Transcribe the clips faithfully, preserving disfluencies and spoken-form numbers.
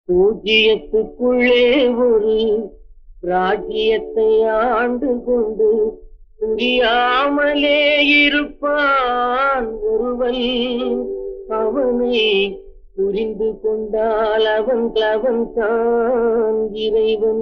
பூஜ்ஜியத்துக்குள்ளே ஒரு ராஜ்யத்தை ஆண்டு கொண்டு புரியாமலே இருப்பான் ஒருவன். அவனை புரிந்து கொண்டால் அவன் அவன் தான் இறைவன்.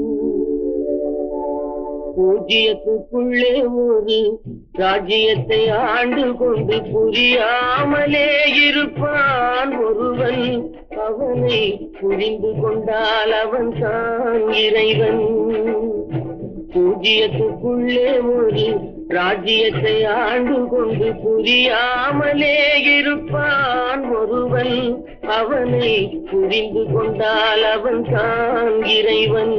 பூஜ்ஜியத்துக்குள்ளே ஒரு ராஜ்யத்தை ஆண்டு கொண்டு புரியாமலே இருப்பான் ஒருவன். அவனை புரிந்து கொண்டால் அவன் தான் இறைவன். பூஜ்ஜியத்துக்குள்ளே ஒரு ராஜ்யத்தை ஆண்டு கொண்டு புரியாமலே இருப்பான் ஒருவன். அவனை புரிந்து கொண்டால் அவன் தான் இறைவன்.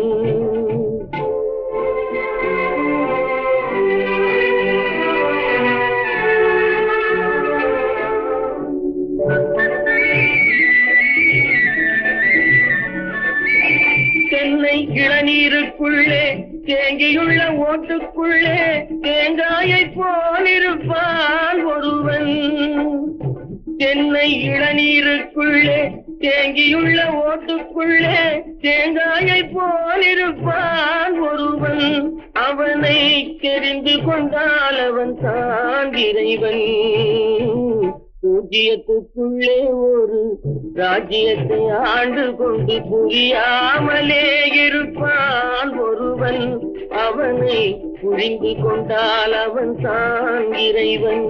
தென்னை இளநீருக்குள்ளே தேங்கியுள்ள ஓட்டுக்குள்ளே தேங்காயை போலிருப்பான் ஒருவன். தென்னை இளநீருக்குள்ளே தேங்கியுள்ள ஓட்டுக்குள்ளே தேங்காயை போலிருப்பான் ஒருவன். அவனை தெரிந்து கொண்டால் அவன் தான் இறைவன். பூஜ்ஜியத்துக்குள்ளே ஒரு ராஜ்யத்தை ஆண்டு கொண்டு புரியாமலே இருப்பான் ஒருவன். அவனை புரிந்து கொண்டால் அவன் தான் இறைவன்.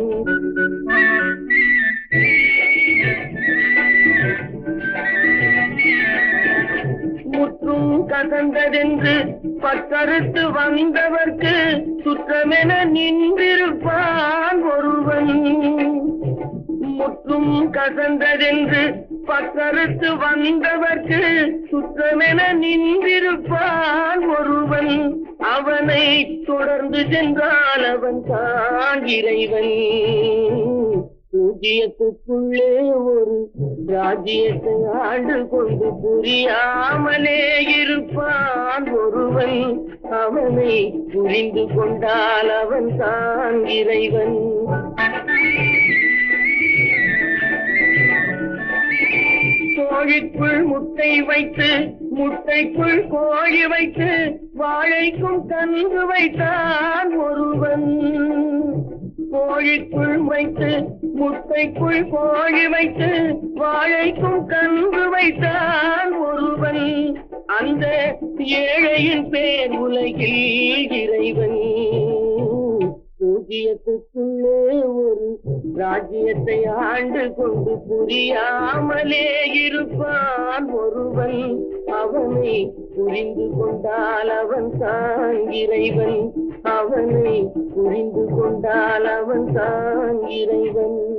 முற்றும் கசந்ததென்று பக்கறுத்து வந்தவர்க்கு சுற்றமென நின்றிருப்பான் ஒருவன். முற்றும் கசந்ததென்று பக்கறுத்து வந்தவர்க்கு சுற்றமென நின்றிருப்பான் ஒருவன். அவனை தொடர்ந்து சென்றால் அவன் தான் இறைவன். பூஜ்ஜியத்துக்குள்ளே ஒரு ராஜ்யத்தை ஆண்டு கொண்டு புரியாமலே இருப்பான் ஒருவன். அவனை புரிந்து கொண்டால் அவன் தான் இறைவன். கோழிக்குள் முட்டை வைத்து முட்டைக்குள் கோழி வைத்து வாழைக்கும் கன்று வைத்தான் ஒருவன். கோழிக்குள் வைத்து முட்டைக்குள் கோழி வைத்து வாழைக்கும் கன்று வைத்தான் ஒருவன். அந்த ஏழையின் பேர் உலகில் இறைவன். பூஜ்ஜியத்துக்குள்ளே ஒரு ராஜ்யத்தை ஆண்டு கொண்டு புரியாமலே இருப்பான் ஒருவன். அவனை புரிந்து கொண்டால் அவன் தான் இறைவன். அவனை புரிந்து கொண்டால் அவன் தான் இறைவன்.